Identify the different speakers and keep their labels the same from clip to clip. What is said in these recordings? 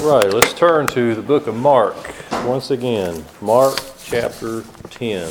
Speaker 1: Right, let's turn to the book of Mark once again. Mark chapter 10.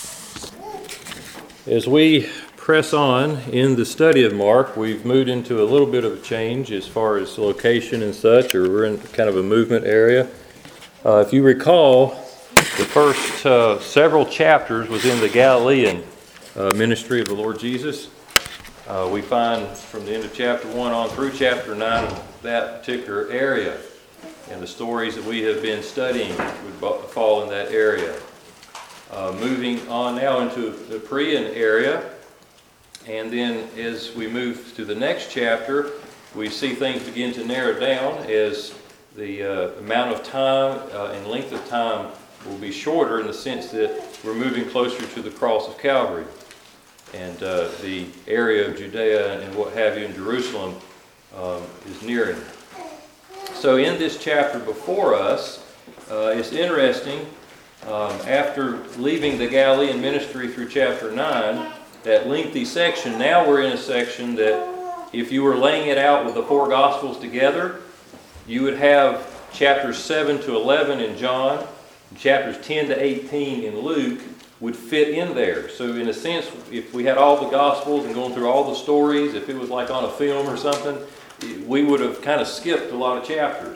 Speaker 1: As we press on in the study of Mark, we've moved into a little bit of a change as far as location and such, or we're in kind of a movement area. If you recall, the first several chapters was in the Galilean ministry of the Lord Jesus. We find from the end of chapter 1 on through chapter 9 that particular area. And the stories that we have been studying would fall in that area. Moving on now into the Perean area. And then as we move to the next chapter, we see things begin to narrow down as the amount of time and length of time will be shorter in the sense that we're moving closer to the cross of Calvary. And the area of Judea and what have you in Jerusalem is nearing. So in this chapter before us, it's interesting, after leaving the Galilean ministry through chapter 9, that lengthy section, now we're in a section that if you were laying it out with the four Gospels together, you would have chapters 7 to 11 in John, chapters 10 to 18 in Luke would fit in there. So in a sense, if we had all the Gospels and going through all the stories, if it was like on a film or something, we would have kind of skipped a lot of chapters.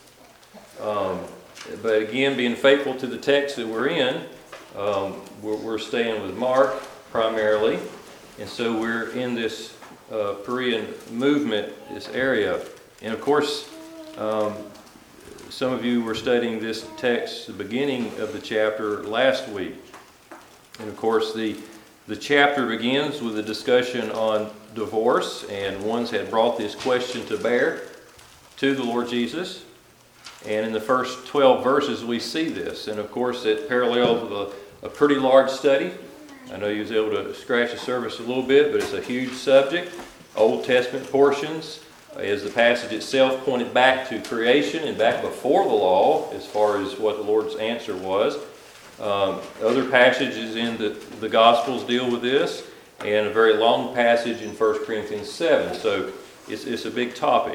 Speaker 1: But again, being faithful to the text that we're in, we're staying with Mark primarily. And so we're in this Perean movement, this area. And of course, some of you were studying this text, the beginning of the chapter, last week. And of course, the chapter begins with a discussion on divorce, and ones had brought this question to bear to the Lord Jesus. And in the first 12 verses, we see this. And of course, it parallels with a pretty large study. I know you was able to scratch the surface a little bit, but it's a huge subject. Old Testament portions, as the passage itself pointed back to creation and back before the law, as far as what the Lord's answer was. Other passages in the Gospels deal with this, and a very long passage in 1 Corinthians 7. So it's a big topic.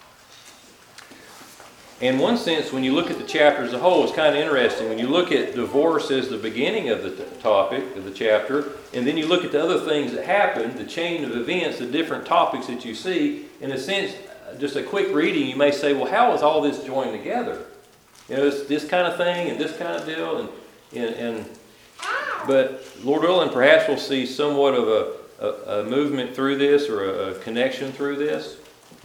Speaker 1: In one sense, when you look at the chapter as a whole, it's kind of interesting. When you look at divorce as the beginning of the topic of the chapter, and then you look at the other things that happen, the chain of events, the different topics that you see, in a sense, just a quick reading, you may say, well, how is all this joined together? You know, it's this kind of thing and this kind of deal, but Lord willing, perhaps we'll see somewhat of a movement through this, or a connection through this.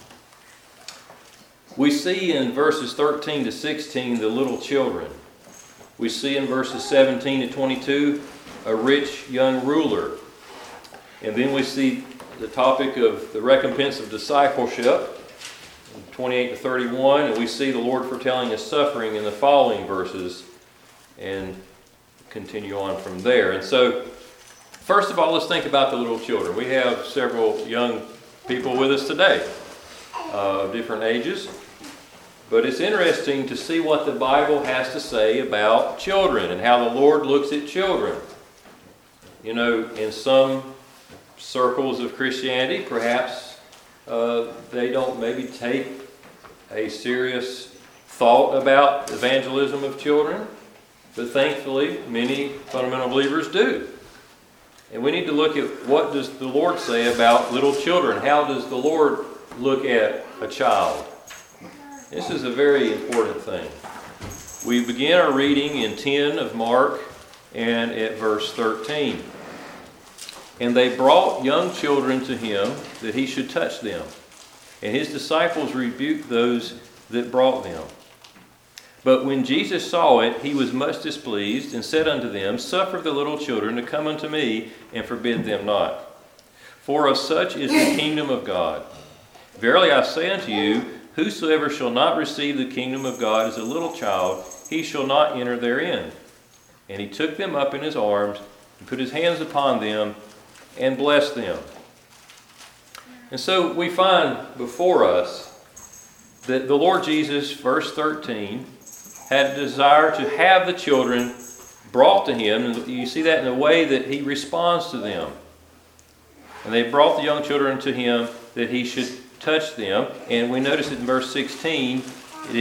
Speaker 1: We see in verses 13 to 16 the little children. We see in verses 17 to 22 a rich young ruler. And then we see the topic of the recompense of discipleship, 28 to 31, and we see the Lord foretelling His suffering in the following verses, and continue on from there. And so, first of all, let's think about the little children. We have several young people with us today of different ages. But it's interesting to see what the Bible has to say about children and how the Lord looks at children. You know, in some circles of Christianity, perhaps they don't maybe take a serious thought about evangelism of children. But thankfully, many fundamental believers do. And we need to look at what does the Lord say about little children. How does the Lord look at a child? This is a very important thing. We begin our reading in 10 of Mark and at verse 13. And they brought young children to him that he should touch them. And his disciples rebuked those that brought them. But when Jesus saw it, he was much displeased, and said unto them, Suffer the little children to come unto me, and forbid them not. For of such is the kingdom of God. Verily I say unto you, whosoever shall not receive the kingdom of God as a little child, he shall not enter therein. And he took them up in his arms, and put his hands upon them, and blessed them. And so we find before us that the Lord Jesus, verse 13, had a desire to have the children brought to him. And you see that in the way that he responds to them. And they brought the young children to him that he should touch them. And we notice it in verse 16, he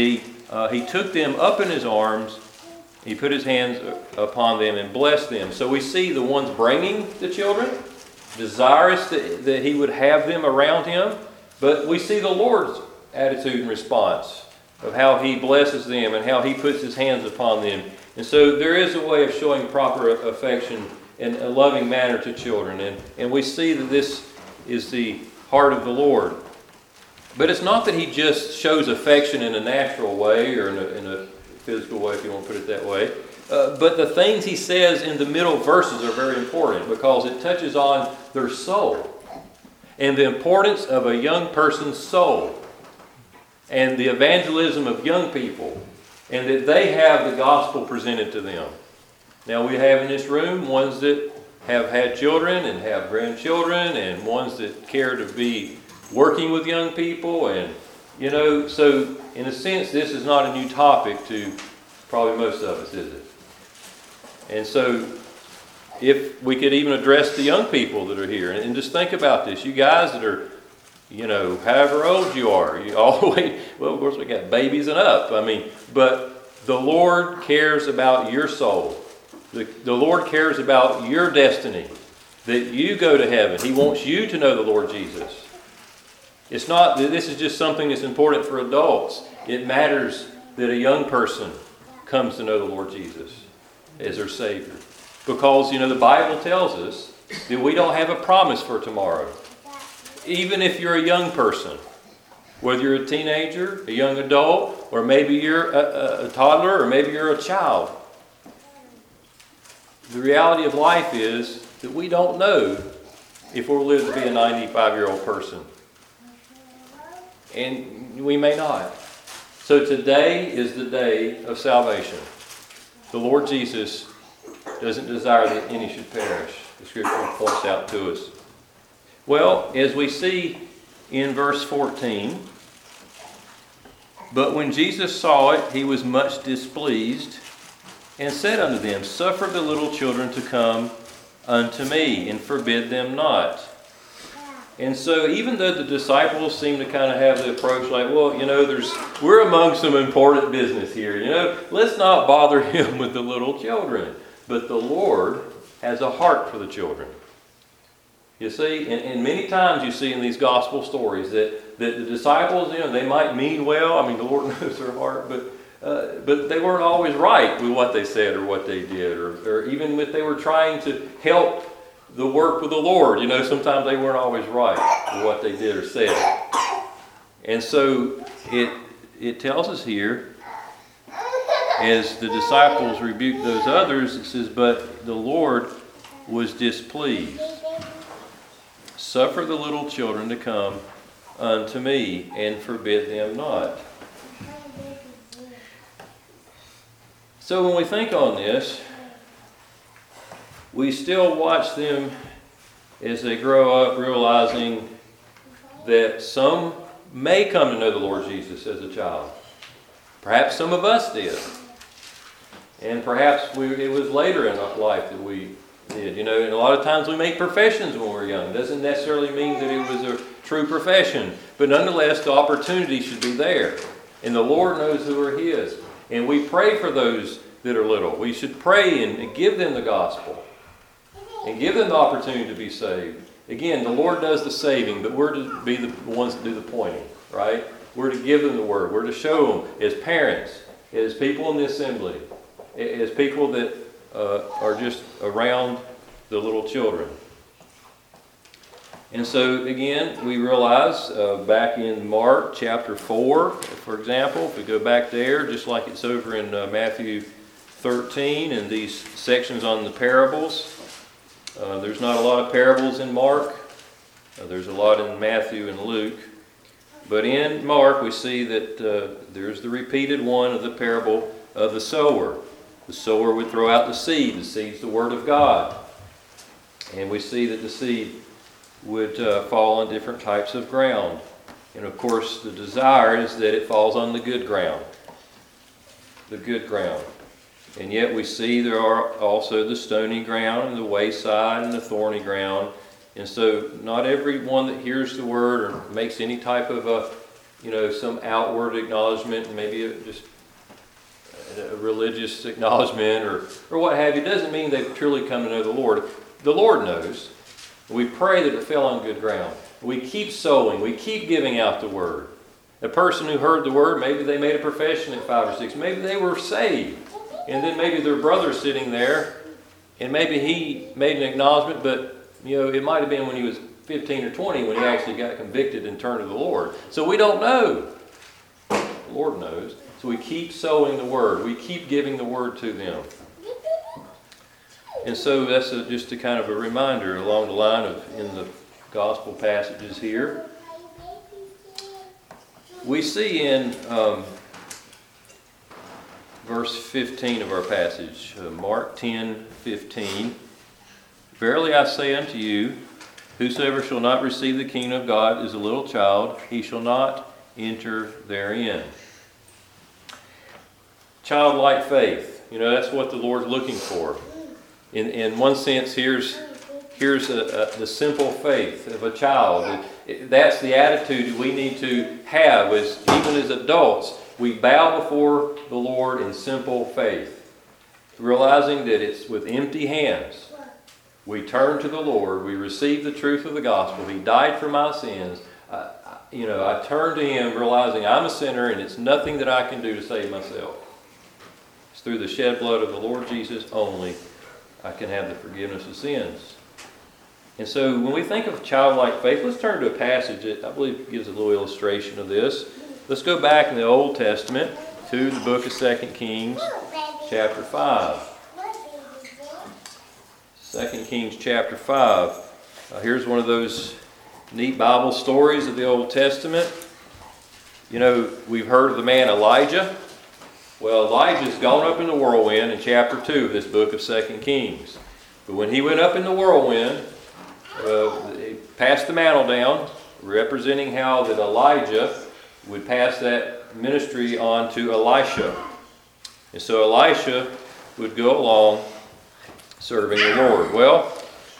Speaker 1: he took them up in his arms. He put his hands upon them and blessed them. So we see the ones bringing the children, desirous that he would have them around him. But we see the Lord's attitude and response of how he blesses them and how he puts his hands upon them. And so there is a way of showing proper affection in a loving manner to children. And we see that this is the heart of the Lord. But it's not that he just shows affection in a natural way or in a physical way, if you want to put it that way. But the things he says in the middle verses are very important because it touches on their soul and the importance of a young person's soul and the evangelism of young people and that they have the gospel presented to them. Now we have in this room ones that have had children and have grandchildren and ones that care to be working with young people and so in a sense, this is not a new topic to probably most of us, is it? And so, if we could even address the young people that are here, and just think about this. You guys that are, however old you are, you all the way, well, of course we got babies and up. But the Lord cares about your soul. The Lord cares about your destiny, that you go to heaven. He wants you to know the Lord Jesus. It's not that this is just something that's important for adults. It matters that a young person comes to know the Lord Jesus as their Savior. Because, the Bible tells us that we don't have a promise for tomorrow. Even if you're a young person, whether you're a teenager, a young adult, or maybe you're a toddler, or maybe you're a child. The reality of life is that we don't know if we'll live to be a 95-year-old person. And we may not. So today is the day of salvation. The Lord Jesus doesn't desire that any should perish. The Scripture points out to us. Well, as we see in verse 14, but when Jesus saw it, he was much displeased and said unto them, Suffer the little children to come unto me, and forbid them not. And so even though the disciples seem to kind of have the approach like, well, we're among some important business here. Let's not bother him with the little children. But the Lord has a heart for the children. You see, and many times you see in these gospel stories that the disciples, they might mean well. The Lord knows their heart, but they weren't always right with what they said or what they did, or even if they were trying to help the work with the Lord. Sometimes they weren't always right with what they did or said. And so it tells us here, as the disciples rebuked those others, it says, but the Lord was displeased. Suffer the little children to come unto me, and forbid them not. So when we think on this, we still watch them as they grow up, realizing that some may come to know the Lord Jesus as a child. Perhaps some of us did. And perhaps it was later in our life that we did. And a lot of times we make professions when we're young. It doesn't necessarily mean that it was a true profession. But nonetheless, the opportunity should be there. And the Lord knows who are His. And we pray for those that are little. We should pray and give them the gospel. And give them the opportunity to be saved. Again, the Lord does the saving, but we're to be the ones that do the pointing, right? We're to give them the word. We're to show them as parents, as people in the assembly, as people that are just around the little children. And so, again, we realize back in Mark chapter 4, for example, if we go back there, just like it's over in Matthew 13 and these sections on the parables. There's not a lot of parables in Mark. There's a lot in Matthew and Luke. But in Mark, we see that there's the repeated one of the parable of the sower. The sower would throw out the seed. The seed's the Word of God. And we see that the seed would fall on different types of ground. And of course, the desire is that it falls on the good ground. The good ground. And yet we see there are also the stony ground and the wayside and the thorny ground. And so not everyone that hears the word or makes any type of some outward acknowledgement, maybe just a religious acknowledgement or what have you, doesn't mean they've truly come to know the Lord. The Lord knows. We pray that it fell on good ground. We keep sowing. We keep giving out the Word. A person who heard the Word, maybe they made a profession at 5 or 6. Maybe they were saved. And then maybe their brother's sitting there, and maybe he made an acknowledgement, but it might have been when he was 15 or 20 when he actually got convicted and turned to the Lord. So we don't know. The Lord knows. So we keep sowing the Word. We keep giving the Word to them. And so that's just a kind of a reminder along the line of in the gospel passages here. We see in verse 15 of our passage, Mark 10:15, "Verily I say unto you, whosoever shall not receive the kingdom of God as a little child, he shall not enter therein." Childlike faith, that's what the Lord's looking for. In one sense, here's the simple faith of a child. That's the attitude we need to have even as adults. We bow before the Lord in simple faith, realizing that it's with empty hands. We turn to the Lord. We receive the truth of the gospel. He died for my sins. I turn to Him realizing I'm a sinner and it's nothing that I can do to save myself. It's through the shed blood of the Lord Jesus only I can have the forgiveness of sins. And so when we think of childlike faith, let's turn to a passage that I believe gives a little illustration of this. Let's go back in the Old Testament to the book of 2 Kings, chapter 5. 2 Kings chapter 5. Here's one of those neat Bible stories of the Old Testament. We've heard of the man Elijah. Well, Elijah's gone up in the whirlwind in chapter 2 of this book of 2 Kings. But when he went up in the whirlwind, he passed the mantle down, representing how that Elijah would pass that ministry on to Elisha. And so Elisha would go along serving the Lord. Well,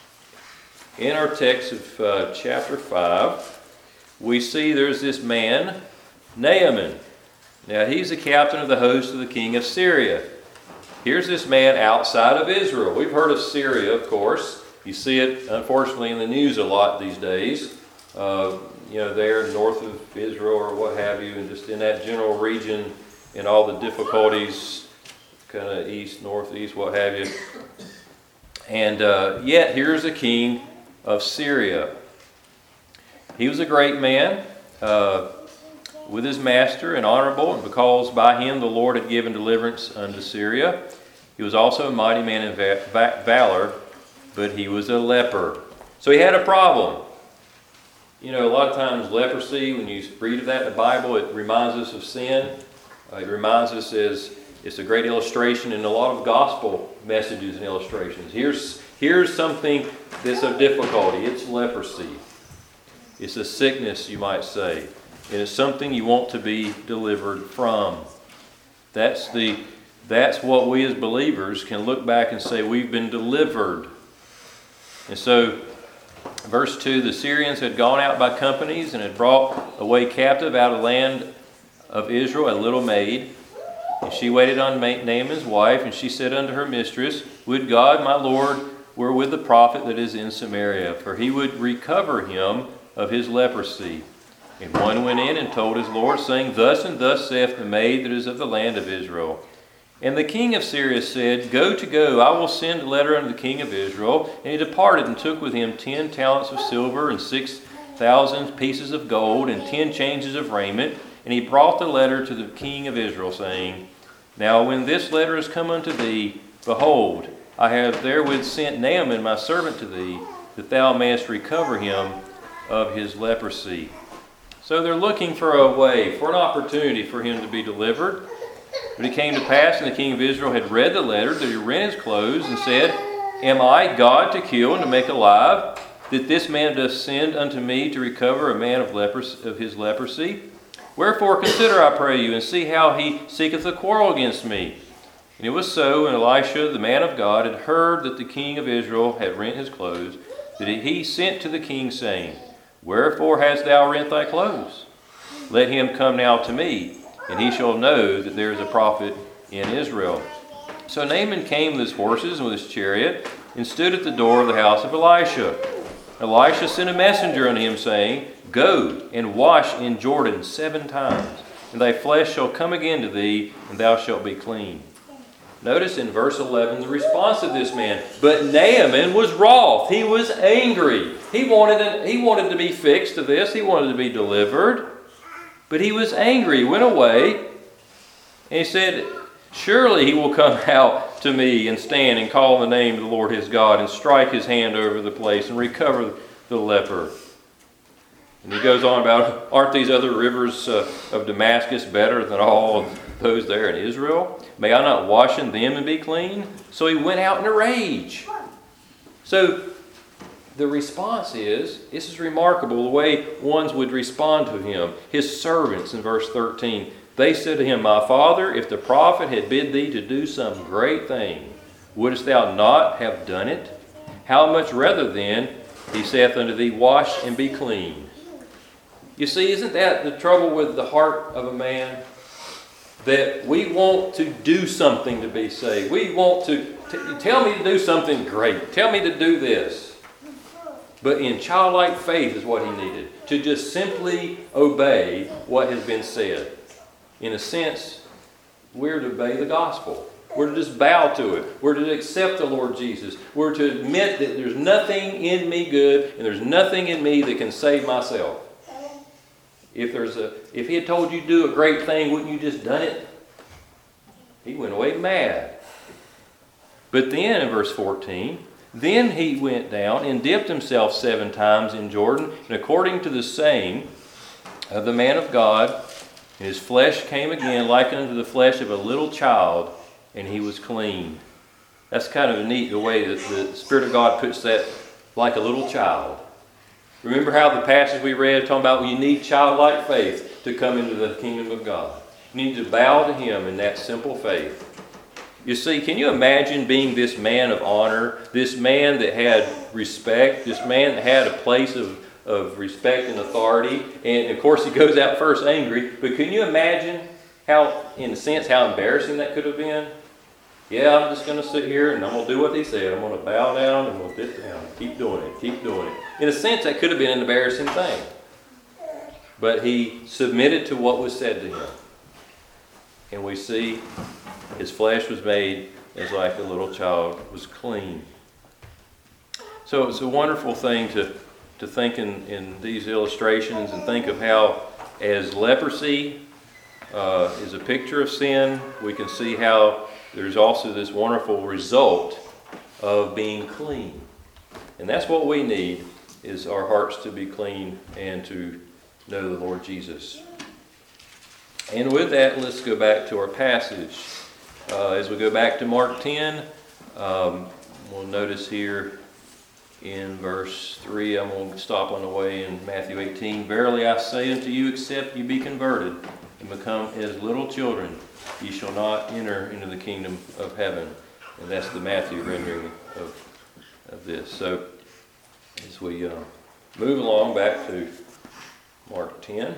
Speaker 1: in our text of chapter 5, we see there's this man, Naaman. Now, he's the captain of the host of the king of Syria. Here's this man outside of Israel. We've heard of Syria, of course. You see it, unfortunately, in the news a lot these days. There north of Israel or what have you, and just in that general region and all the difficulties, kind of east, northeast, what have you. And yet, here's the king of Syria. He was a great man with his master and honorable, and because by him the Lord had given deliverance unto Syria. He was also a mighty man in valor, but he was a leper. So he had a problem. A lot of times leprosy, when you read of that in the Bible, it reminds us of sin. It reminds us it's a great illustration in a lot of gospel messages and illustrations. Here's something that's of difficulty. It's leprosy. It's a sickness, you might say. And it's something you want to be delivered from. That's what we as believers can look back and say we've been delivered. And so, verse 2, the Syrians had gone out by companies and had brought away captive out of the land of Israel a little maid. And she waited on Naaman's wife, and she said unto her mistress, Would God, my Lord, were with the prophet that is in Samaria, for he would recover him of his leprosy. And one went in and told his Lord, saying, Thus and thus saith the maid that is of the land of Israel. And the king of Syria said, Go, I will send a letter unto the king of Israel. And he departed and took with him 10 talents of silver and 6,000 pieces of gold and 10 changes of raiment. And he brought the letter to the king of Israel, saying, Now when this letter is come unto thee, behold, I have therewith sent Naaman my servant to thee, that thou mayest recover him of his leprosy. So they're looking for a way, for an opportunity for him to be delivered. But it came to pass, and the king of Israel had read the letter, that he rent his clothes and said, Am I God to kill and to make alive, that this man doth send unto me to recover a man of his leprosy? Wherefore consider, I pray you, and see how he seeketh a quarrel against me. And it was so, and Elisha, the man of God, had heard that the king of Israel had rent his clothes, that he sent to the king, saying, Wherefore hast thou rent thy clothes? Let him come now to me, and he shall know that there is a prophet in Israel. So Naaman came with his horses and with his chariot and stood at the door of the house of Elisha. Elisha sent a messenger unto him, saying, Go and wash in Jordan 7 times, and thy flesh shall come again to thee, and thou shalt be clean. Notice in verse 11 the response of this man. But Naaman was wroth. He was angry. He wanted to be fixed to this. He wanted to be delivered. But he was angry. He went away, and he said, Surely he will come out to me and stand and call on the name of the Lord his God and strike his hand over the place and recover the leper. And he goes on about, aren't these other rivers of Damascus better than all of those there in Israel? May I not wash in them and be clean? So he went out in a rage. So the response is, this is remarkable, the way ones would respond to him. His servants in verse 13, they said to him, My father, if the prophet had bid thee to do some great thing, wouldst thou not have done it? How much rather then, he saith unto thee, Wash and be clean. You see, isn't that the trouble with the heart of a man? That we want to do something to be saved. We want to tell me to do something great. Tell me to do this. But in childlike faith is what he needed. To just simply obey what has been said. In a sense, we're to obey the gospel. We're to just bow to it. We're to accept the Lord Jesus. We're to admit that there's nothing in me good and there's nothing in me that can save myself. If he had told you to do a great thing, wouldn't you just done it? He went away mad. But then in verse 14, then he went down and dipped himself 7 times in Jordan, and according to the saying of the man of God, his flesh came again like unto the flesh of a little child, and he was clean. That's kind of neat the way that the Spirit of God puts that, like a little child. Remember how the passage we read talking about you need childlike faith to come into the kingdom of God. You need to bow to him in that simple faith. You see, can you imagine being this man of honor, this man that had respect, this man that had a place of respect and authority? And of course he goes out first angry, but can you imagine how, in a sense, how embarrassing that could have been? Yeah, I'm just going to sit here and I'm going to do what he said. I'm going to bow down and I'm going to sit down. Keep doing it. Keep doing it. In a sense, that could have been an embarrassing thing. But he submitted to what was said to him. And we see his flesh was made as like a little child, was clean. So it's a wonderful thing to think in these illustrations and think of how, as leprosy is a picture of sin, we can see how there's also this wonderful result of being clean. And that's what we need, is our hearts to be clean and to know the Lord Jesus. And with that, let's go back to our passage. As we go back to Mark 10, we'll notice here in verse 3, I'm going to stop on the way in Matthew 18. Verily I say unto you, except you be converted and become as little children, ye shall not enter into the kingdom of heaven. And that's the Matthew rendering of this. So as we move along back to Mark 10.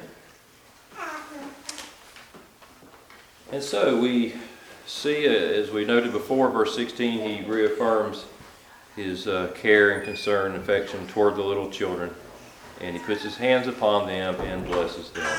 Speaker 1: And so we see, as we noted before, verse 16, he reaffirms his care and concern and affection toward the little children. And he puts his hands upon them and blesses them.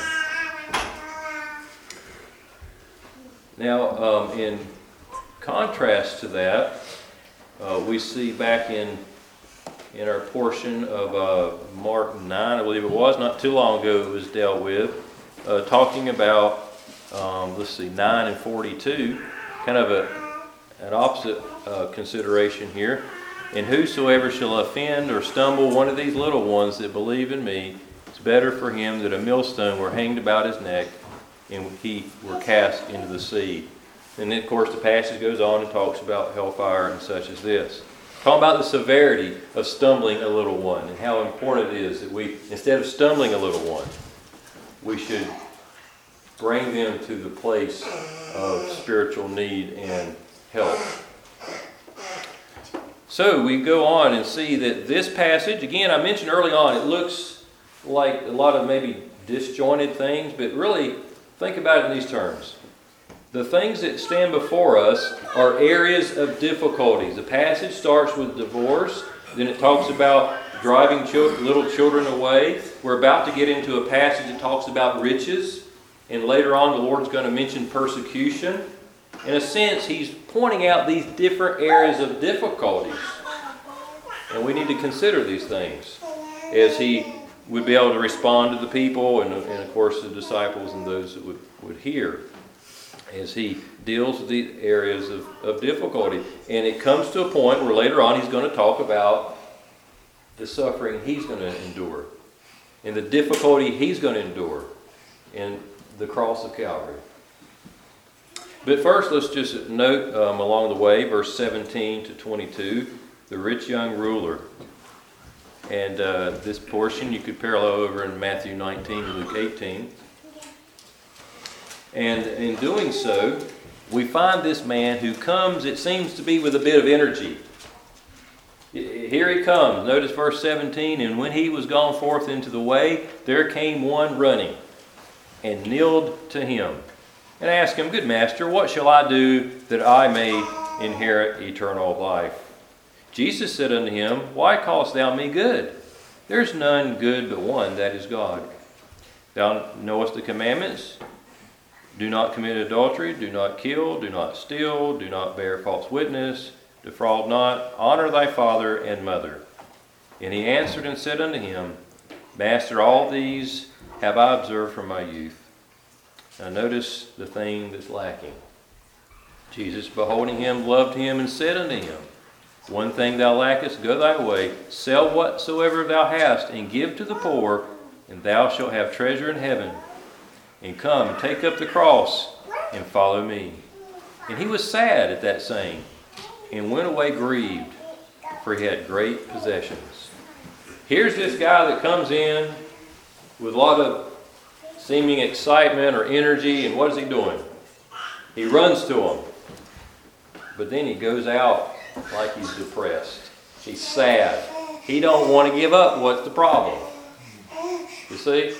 Speaker 1: Now, in contrast to that, we see back in our portion of Mark 9, I believe it was, not too long ago it was dealt with, talking about, 9 and 42, kind of an opposite consideration here. And whosoever shall offend or stumble one of these little ones that believe in me, it's better for him that a millstone were hanged about his neck and he were cast into the sea. And then, of course, the passage goes on and talks about hellfire and such as this. Talking about the severity of stumbling a little one and how important it is that we, instead of stumbling a little one, we should bring them to the place of spiritual need and help. So we go on and see that this passage, again, I mentioned early on, it looks like a lot of maybe disjointed things, but really think about it in these terms. the things that stand before us are areas of difficulties. The passage starts with divorce, then it talks about driving little children away. We're about to get into a passage that talks about riches, and later on the Lord's going to mention persecution. In a sense, He's pointing out these different areas of difficulties. And we need to consider these things as He would be able to respond to the people and of course the disciples and those that would hear as He deals with the areas of difficulty. And it comes to a point where later on He's going to talk about the suffering He's going to endure and the difficulty He's going to endure in the cross of Calvary. But first, let's just note along the way, verse 17 to 22, the rich young ruler. And this portion you could parallel over in Matthew 19 and Luke 18. And in doing so, we find this man who comes, it seems to be with a bit of energy. Here he comes. Notice verse 17, and when he was gone forth into the way, there came one running and kneeled to him and asked him, Good master, what shall I do that I may inherit eternal life? Jesus said unto him, Why callest thou me good? There is none good but one, that is God. Thou knowest the commandments. Do not commit adultery, do not kill, do not steal, do not bear false witness, defraud not, honor thy father and mother. And he answered and said unto him, Master, all these have I observed from my youth. Now notice the thing that's lacking. Jesus, beholding him, loved him, and said unto him, One thing thou lackest, go thy way, sell whatsoever thou hast, and give to the poor, and thou shalt have treasure in heaven. And come, and take up the cross, and follow me. And he was sad at that saying, and went away grieved, for he had great possessions. Here's this guy that comes in with a lot of seeming excitement or energy, and what is he doing? He runs to him. But then he goes out like he's depressed. He's sad. He don't want to give up. What's the problem? You see?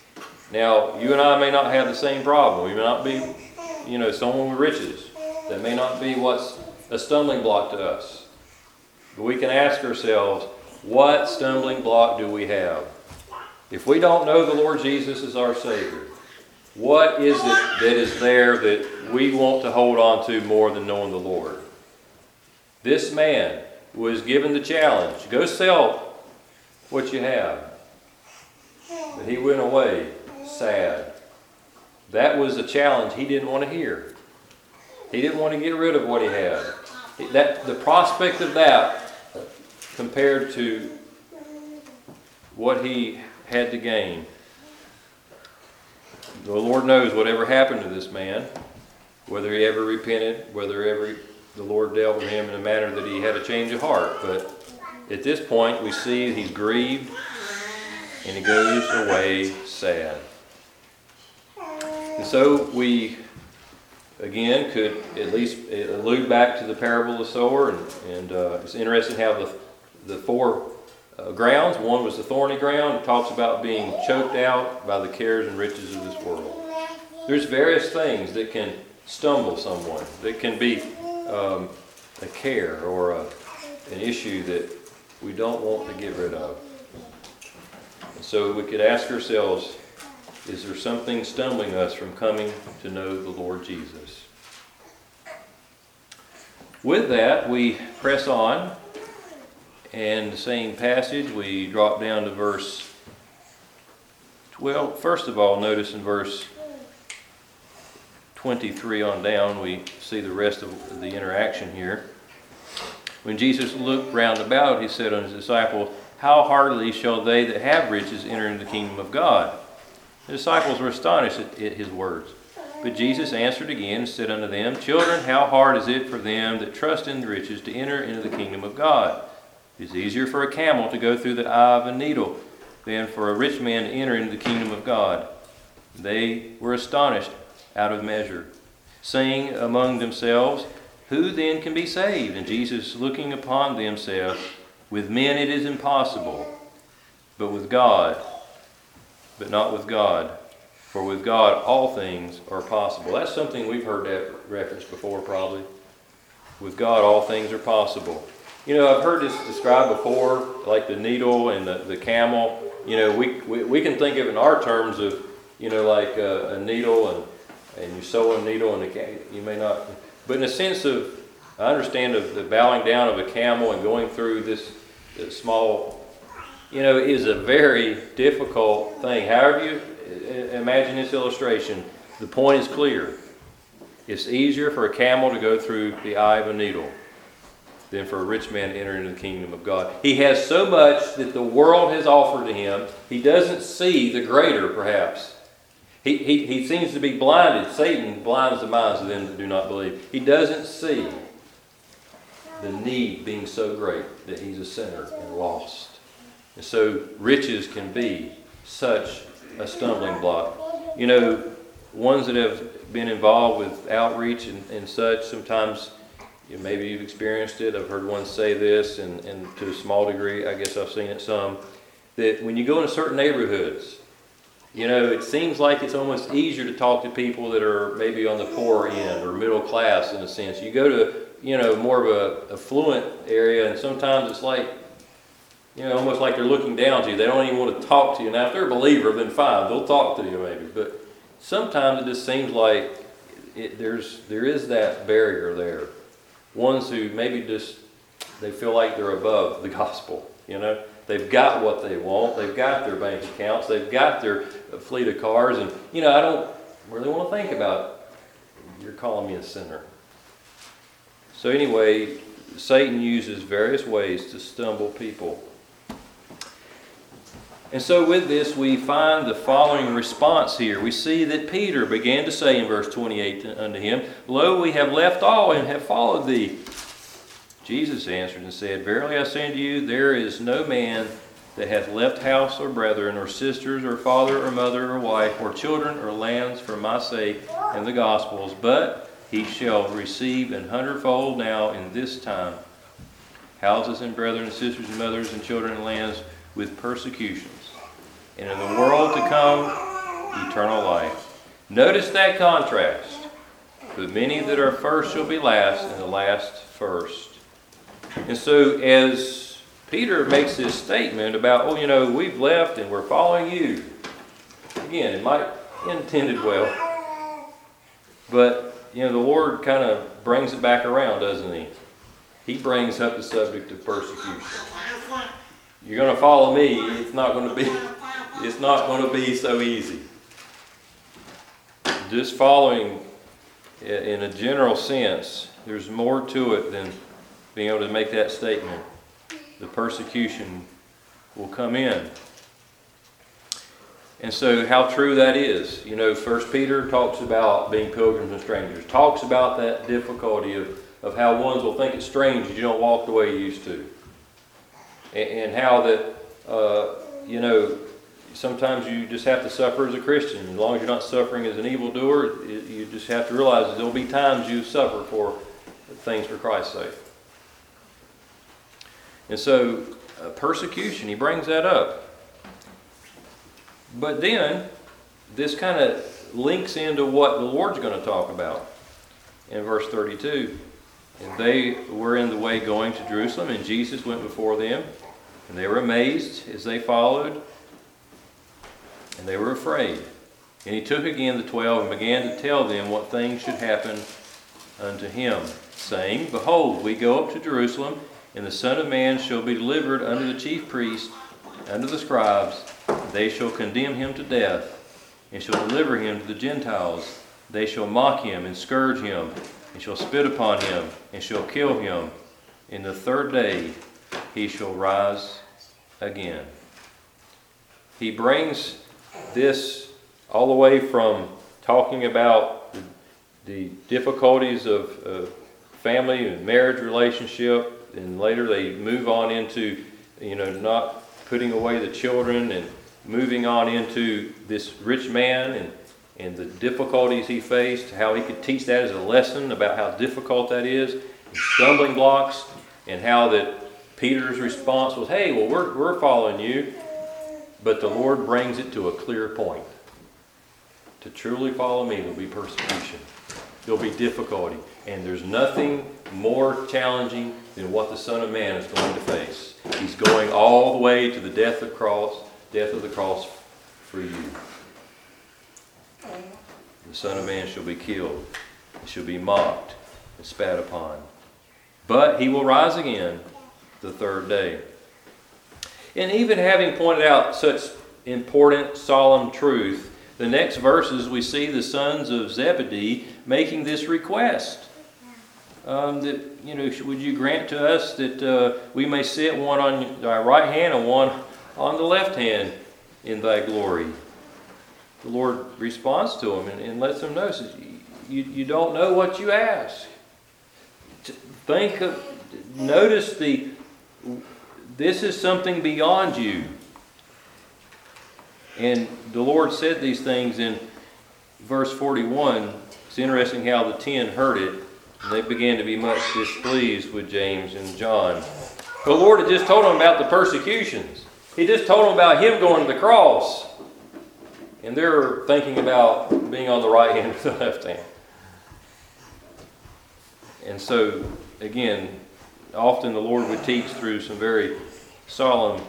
Speaker 1: Now, you and I may not have the same problem. We may not be, someone with riches. That may not be what's a stumbling block to us. But we can ask ourselves, what stumbling block do we have? If we don't know the Lord Jesus as our Savior, what is it that is there that we want to hold on to more than knowing the Lord? This man was given the challenge, go sell what you have. But he went away sad. That was a challenge he didn't want to hear. He didn't want to get rid of what he had. The prospect of that compared to what he had to gain. The Lord knows whatever happened to this man, whether he ever repented, whether ever the Lord dealt with him in a manner that he had a change of heart. But at this point we see he's grieved and he goes away sad. And so we, again, could at least allude back to the parable of the sower, and it's interesting how the four grounds, one was the thorny ground. It talks about being choked out by the cares and riches of this world. There's various things that can stumble someone, that can be a care or an issue that we don't want to get rid of. And so we could ask ourselves, is there something stumbling us from coming to know the Lord Jesus? With that, we press on, and the same passage, we drop down to verse 12. First of all, notice in verse 23 on down, we see the rest of the interaction here. When Jesus looked round about, he said unto his disciples, How hardly shall they that have riches enter into the kingdom of God? The disciples were astonished at his words. But Jesus answered again and said unto them, Children, how hard is it for them that trust in riches to enter into the kingdom of God? It is easier for a camel to go through the eye of a needle than for a rich man to enter into the kingdom of God. They were astonished out of measure, saying among themselves, Who then can be saved? And Jesus, looking upon them, said, With men it is impossible, but not with God. For with God, all things are possible. That's something we've heard that referenced before, probably. With God, all things are possible. You know, I've heard this described before, like the needle and the camel. You know, we can think of it in our terms of, you know, like a needle and you sew a needle and you may not. But in the sense of, I understand of the bowing down of a camel and going through this small, you know, is a very difficult thing. However you imagine this illustration, the point is clear. It's easier for a camel to go through the eye of a needle than for a rich man to enter into the kingdom of God. He has so much that the world has offered to him. He doesn't see the greater, perhaps. He seems to be blinded. Satan blinds the minds of them that do not believe. He doesn't see the need being so great that he's a sinner and lost. And so riches can be such a stumbling block. You know, ones that have been involved with outreach and such, sometimes maybe you've experienced it. I've heard one say this, and to a small degree, I guess I've seen it some, that when you go into certain neighborhoods, you know, it seems like it's almost easier to talk to people that are maybe on the poorer end or middle class in a sense. You go to, you know, more of a affluent area, and sometimes it's like, you know, almost like they're looking down to you. They don't even want to talk to you. Now, if they're a believer, then fine, they'll talk to you maybe. But sometimes it just seems like there is that barrier there. Ones who maybe just, they feel like they're above the gospel, you know. They've got what they want. They've got their bank accounts. They've got their fleet of cars. And, you know, I don't really want to think about, you're calling me a sinner. So anyway, Satan uses various ways to stumble people. And so with this, we find the following response here. We see that Peter began to say in verse 28 unto him, Lo, we have left all and have followed thee. Jesus answered and said, Verily I say unto you, there is no man that hath left house or brethren or sisters or father or mother or wife or children or lands for my sake and the gospel's, but he shall receive 100-fold now in this time houses and brethren and sisters and mothers and children and lands with persecutions, and in the world to come eternal life. Notice that contrast. But many that are first shall be last, and the last first. And so as Peter makes this statement about, oh, you know, we've left and we're following you. Again, it might be intended well. But, you know, the Lord kind of brings it back around, doesn't he? He brings up the subject of persecution. You're going to follow me, it's not going to be so easy. Just following in a general sense, there's more to it than being able to make that statement. The persecution will come in. And so how true that is. You know, 1 Peter talks about being pilgrims and strangers. Talks about that difficulty of how ones will think it's strange that you don't walk the way you used to. And how that, you know, sometimes you just have to suffer as a Christian. As long as you're not suffering as an evildoer, you just have to realize that there will be times you suffer for things for Christ's sake. And so, persecution, he brings that up. But then, this kind of links into what the Lord's going to talk about in verse 32. And they were in the way going to Jerusalem, and Jesus went before them. And they were amazed as they followed, and they were afraid. And he took again the 12 and began to tell them what things should happen unto him, saying, Behold, we go up to Jerusalem, and the Son of Man shall be delivered unto the chief priests, unto the scribes. They shall condemn him to death, and shall deliver him to the Gentiles. They shall mock him and scourge him, and shall spit upon him, and shall kill him. In the third day he shall rise again. He brings this all the way from talking about the difficulties of family and marriage relationship, and later they move on into, you know, not putting away the children, and moving on into this rich man and the difficulties he faced, how he could teach that as a lesson about how difficult that is, stumbling blocks, and how that Peter's response was, hey, well, we're following you. But the Lord brings it to a clear point. To truly follow me, there'll be persecution. There'll be difficulty. And there's nothing more challenging than what the Son of Man is going to face. He's going all the way to the death of the cross for you. The Son of Man shall be killed. He shall be mocked and spat upon. But he will rise again the third day. And even having pointed out such important, solemn truth, the next verses we see the sons of Zebedee making this request. Would you grant to us that we may sit one on thy right hand and one on the left hand in thy glory? The Lord responds to them and lets them know, says, you don't know what you ask. Notice this is something beyond you. And the Lord said these things in verse 41. It's interesting how the 10 heard it, and they began to be much displeased with James and John. The Lord had just told them about the persecutions. He just told them about Him going to the cross. And they're thinking about being on the right hand or the left hand. And so, again, often the Lord would teach through some very solemn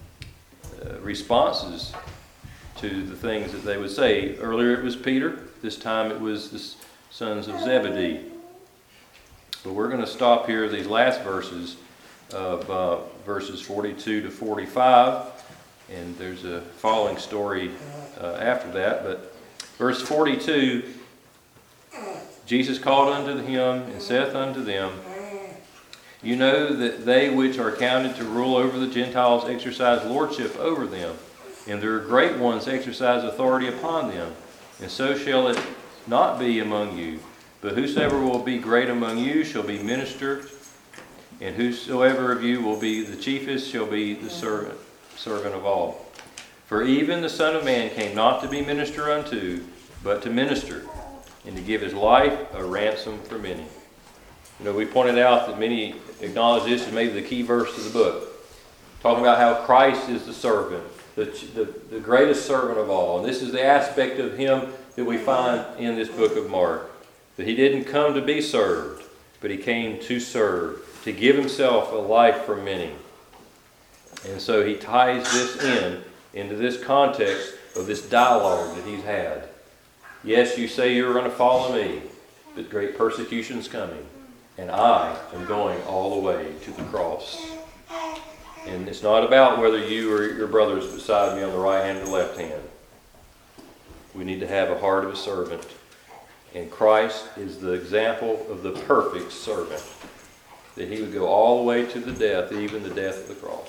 Speaker 1: responses to the things that they would say. Earlier it was Peter. This time it was the sons of Zebedee. But we're going to stop here, these last verses of verses 42 to 45. And there's a following story after that. But verse 42, Jesus called unto him and saith unto them, you know that they which are counted to rule over the Gentiles exercise lordship over them, and their great ones exercise authority upon them. And so shall it not be among you. But whosoever will be great among you shall be minister, and whosoever of you will be the chiefest shall be the servant of all. For even the Son of Man came not to be ministered unto, but to minister, and to give his life a ransom for many. We pointed out that many acknowledge this as maybe the key verse of the book, talking about how Christ is the servant, the greatest servant of all. And this is the aspect of Him that we find in this book of Mark, that He didn't come to be served, but He came to serve, to give Himself a life for many. And so He ties this into this context of this dialogue that He's had. Yes, you say you're going to follow me, but great persecution's coming. And I am going all the way to the cross. And it's not about whether you or your brother's beside me on the right hand or left hand. We need to have a heart of a servant. And Christ is the example of the perfect servant. That He would go all the way to the death, even the death of the cross.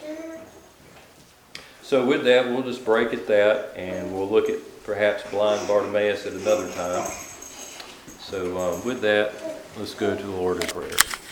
Speaker 1: So with that, we'll just break at that, and we'll look at perhaps blind Bartimaeus at another time. So with that, let's go to the Lord in prayer.